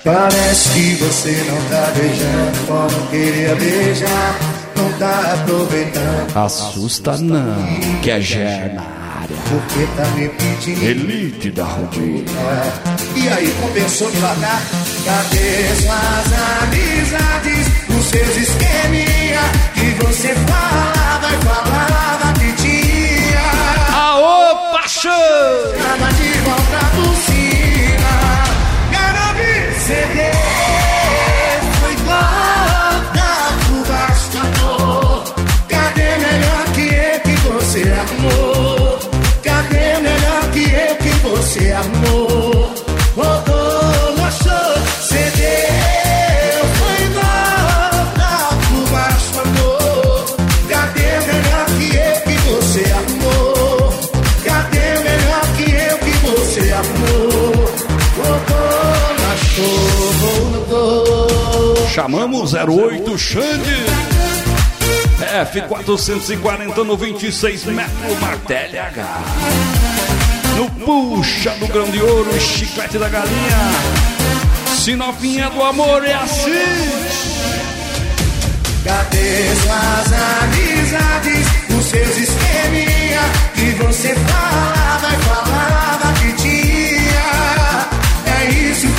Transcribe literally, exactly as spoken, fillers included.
Parece que você não tá beijando como queria beijar, não tá aproveitando. Assusta não, que é Gé na área. Porque tá me pedindo Elite da rodinha. E aí começou devagar. Cadê suas amizades, os seus esqueminha que você falava e falava que tinha? Aô, paixão! Nada de volta por cima. Quero ouvir C D. Foi igual da bastador. Cadê melhor que eu que você amou? Cadê melhor que eu que você amou? Rodou, achou C D. Foi igual da bastador. Cadê melhor que eu que você amou? Cadê melhor que eu que você amou? Rodou, achou, rodou. Chamamos zero oito Xande. F quatrocentos e quarenta no vinte e seis metros, Martelli H. No puxa do grão de ouro, chiclete da galinha. Sinovinha do amor é assim. Cadê suas amizades, os seus esqueminha que você falava e falava que tinha? É isso